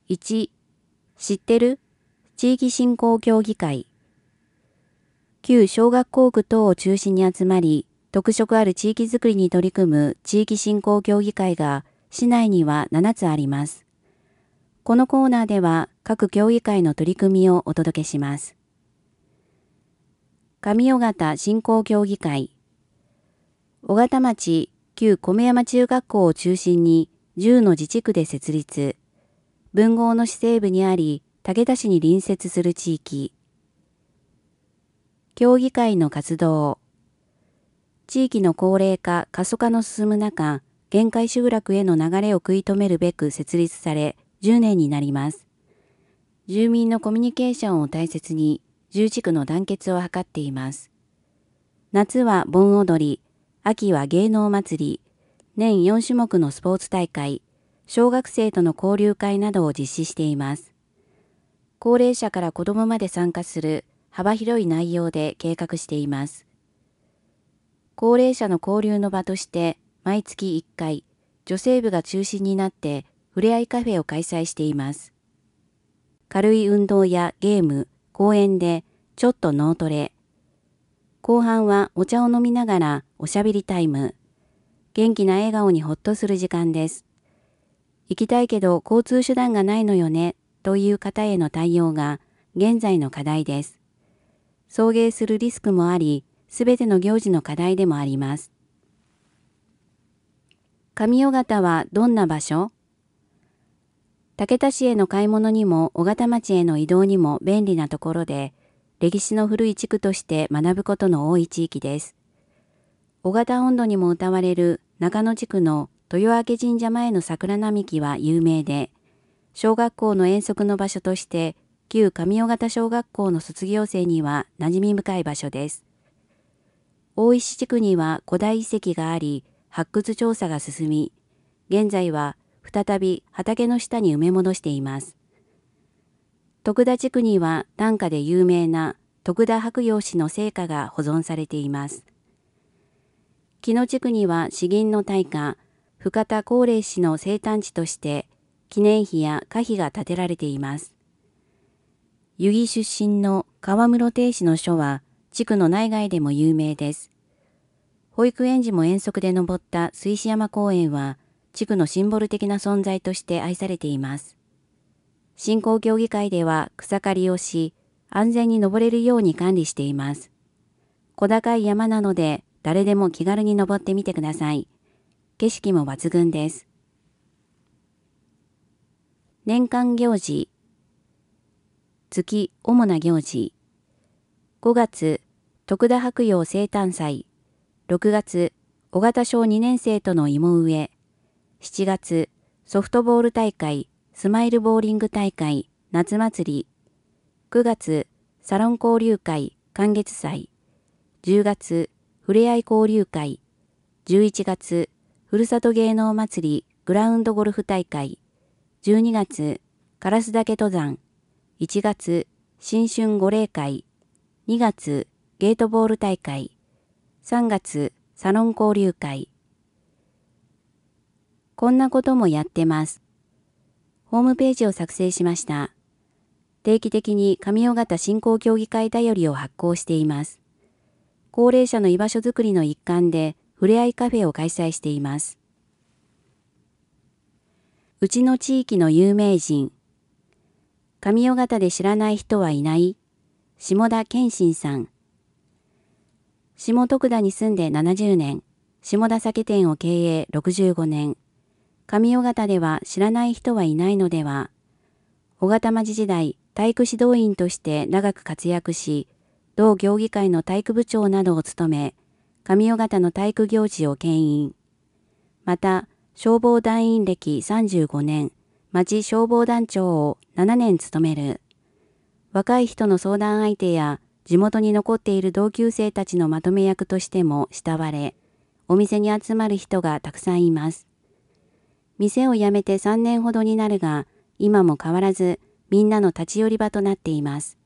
1、知ってる？地域振興協議会。旧小学校区等を中心に集まり、特色ある地域づくりに取り組む地域振興協議会が市内には7つあります。このコーナーでは各協議会の取り組みをお届けします。上尾形振興協議会。尾形町旧米山中学校を中心に10の自治区で設立。文豪の市西部にあり、竹田市に隣接する地域。協議会の活動。地域の高齢化、過疎化の進む中、限界集落への流れを食い止めるべく設立され、10年になります。住民のコミュニケーションを大切に、10地区の団結を図っています。夏は盆踊り、秋は芸能祭り、年4種目のスポーツ大会、小学生との交流会などを実施しています。高齢者から子どもまで参加する幅広い内容で計画しています。高齢者の交流の場として毎月1回、女性部が中心になってふれあいカフェを開催しています。軽い運動やゲーム、講演でちょっと脳トレ。後半はお茶を飲みながらおしゃべりタイム。元気な笑顔にほっとする時間です。行きたいけど交通手段がないのよねという方への対応が現在の課題です。送迎するリスクもあり、すべての行事の課題でもあります。上尾形はどんな場所？竹田市への買い物にも尾形町への移動にも便利なところで、歴史の古い地区として学ぶことの多い地域です。尾形音頭にも歌われる中野地区の豊明神社前の桜並木は有名で、小学校の遠足の場所として旧上尾形小学校の卒業生には馴染み深い場所です。大石地区には古代遺跡があり、発掘調査が進み、現在は再び畑の下に埋め戻しています。徳田地区には短歌で有名な徳田白楊氏の生家が保存されています。木野地区には詩吟の大家、深田光齢氏の生誕地として、記念碑や歌碑が建てられています。由木出身の川室定氏の書は、地区の内外でも有名です。保育園児も遠足で登った水志山公園は、地区のシンボル的な存在として愛されています。振興協議会では草刈りをし、安全に登れるように管理しています。小高い山なので、誰でも気軽に登ってみてください。景色も抜群です。年間行事。月、主な行事。5月、徳田白楊生誕祭。6月、尾形小2年生との芋植え。7月、ソフトボール大会、スマイルボーリング大会、夏祭り。9月、サロン交流会、寒月祭。10月、ふれあい交流会。11月、ふるさと芸能祭り、グラウンドゴルフ大会。12月、烏岳登山。1月、新春御礼会。2月、ゲートボール大会。3月、サロン交流会。こんなこともやってます。ホームページを作成しました。定期的に上尾形振興協議会だよりを発行しています。高齢者の居場所づくりの一環で、ふれあいカフェを開催しています。うちの地域の有名人。上尾形で知らない人はいない。下田健信さん。下徳田に住んで70年、下田酒店を経営65年。上尾形では知らない人はいないのでは。尾形町時代、体育指導員として長く活躍し、同協議会の体育部長などを務め、上尾形の体育行事を牽引。また、消防団員歴35年、町消防団長を7年務める。若い人の相談相手や地元に残っている同級生たちのまとめ役としても慕われ、お店に集まる人がたくさんいます。店を辞めて3年ほどになるが、今も変わらずみんなの立ち寄り場となっています。